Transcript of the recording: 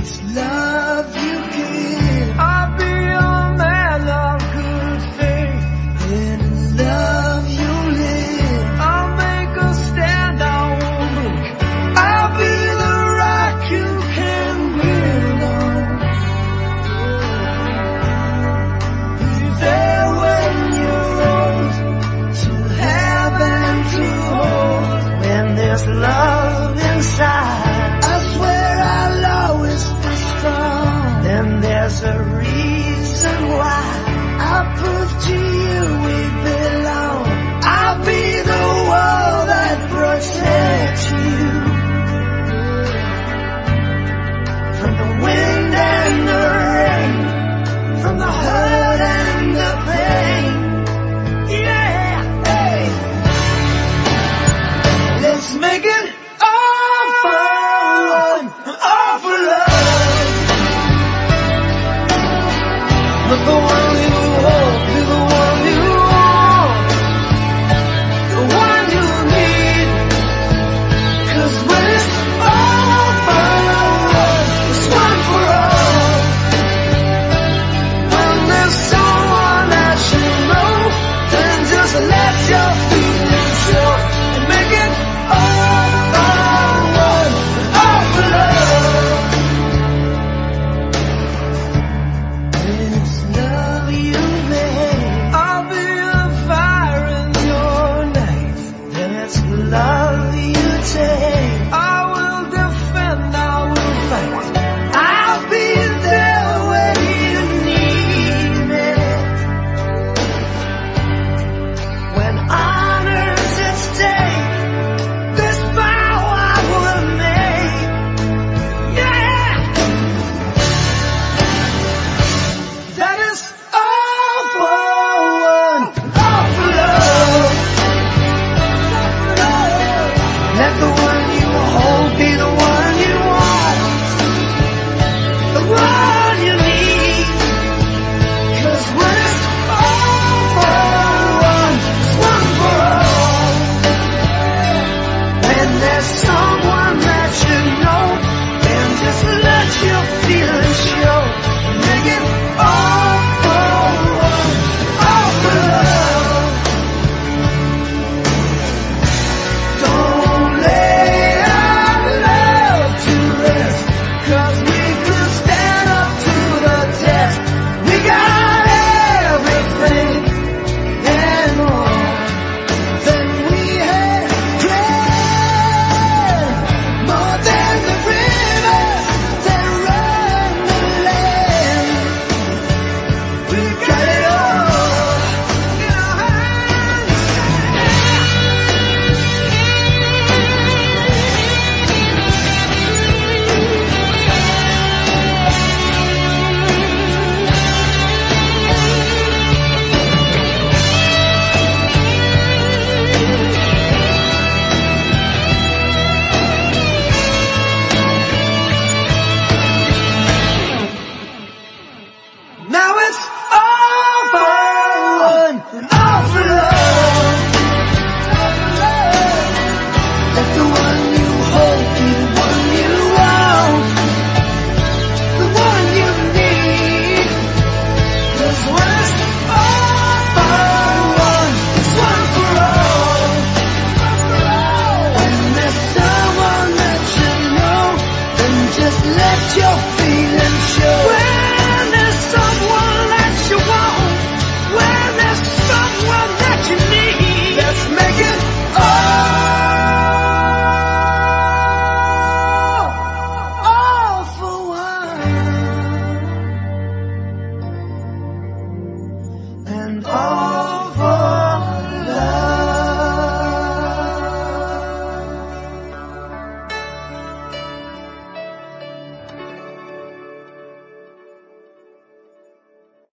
It's love you give. I'll be a man of good faith. In love you live. I'll make a stand, I won't look. I'll be the rock you can build on. Be there when you're old, to have and to hold. When there's love inside, I swear I'll always be strong. Then there's a reason why I'll prove to you we belong. I'll be the wall that protects you from the wind and the rain, from the hurt and the pain. Yeah, hey. Let's make it all for one, all for love. Let the one you hold be the one you want, the one you need. 'Cause when it's all for one, it's one for all. When there's someone that you know, then just let your feelings show and make it all for one, all for love. It's love you make. I'll be a fire in your night. Then it's love you take. I will defend, I will fight. I'll be there when you need me. When honor's at stake, this vow I will make. Yeah, that is all for one, all for love. Let the one you hold be the one you want, the one you need. 'Cause when it's all for one, it's one for all. When there's someone that you know, then just let your feelings show. Make it all for one, all for love. Don't lay our love to rest, 'cause we could stand up to the test. We got everything and more than we had planned. More than the rivers that run the land. We got it all in our hands. Now it's all for one and all for love. Let the one you hold be the one you want, the one you need. 'Cause when it's all for one, it's one for all. When there's someone that you know, then just let your